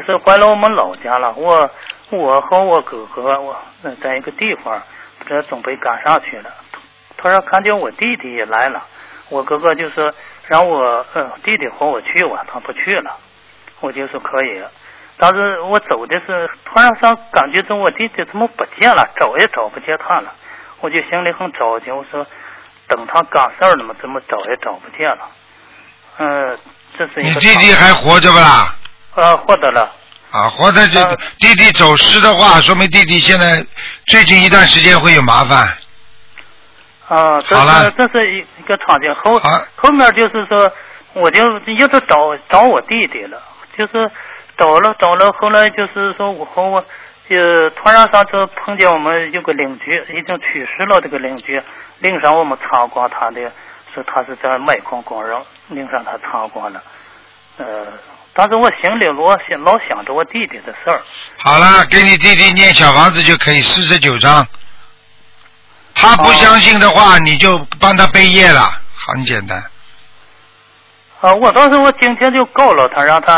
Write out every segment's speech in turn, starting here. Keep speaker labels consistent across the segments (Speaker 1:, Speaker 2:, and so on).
Speaker 1: 就是回了我们老家了。我和我哥哥在一个地方，不知道准备干啥去了。他说看见我弟弟也来了，我哥哥就是让我弟弟和我去吧，他不去了，我就说可以。但是我走的是突然上感觉着我弟弟怎么不见了，找也找不见他了，我就心里很着急，我说等他干事儿了嘛，怎么找也找不见了。这是一个。
Speaker 2: 你弟弟还活着不啦？
Speaker 1: 活着了。
Speaker 2: 啊，活着就弟弟走失的话，说明弟弟现在最近一段时间会有麻烦。
Speaker 1: 这是一个场景。后面就是说，我就一直找我弟弟了，就是找了，后来就是说我和我突然上就碰见我们有个邻居已经去世了，这个邻居领上我们参观他的，说他是在煤矿工人，领上他参观了。但是我心里老想着我弟弟的事儿。
Speaker 2: 好了，给你弟弟念小房子就可以49章。他不相信的话，你就帮他背业了，很简单。
Speaker 1: 我当时我今天就告了他，让他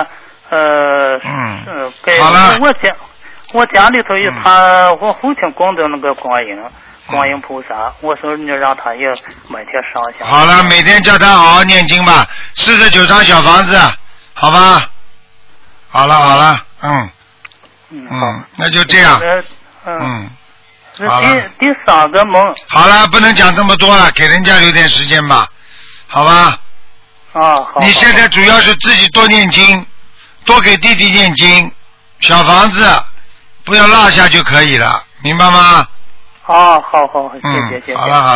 Speaker 1: 给
Speaker 2: 好了。
Speaker 1: 我家里头有我父亲供的那个观音菩萨，我说你让他也每天上香。
Speaker 2: 好了，每天叫他好好念经吧，49张小房子，好吧？好了，那就这样。好了。
Speaker 1: 第三个梦。
Speaker 2: 好了，不能讲这么多了，给人家留点时间吧，好吧？
Speaker 1: 好。
Speaker 2: 你现在主要是自己多念经，多给弟弟念经，小房子不要落下就可以了，明白吗？
Speaker 1: 好，谢谢。
Speaker 2: 好了。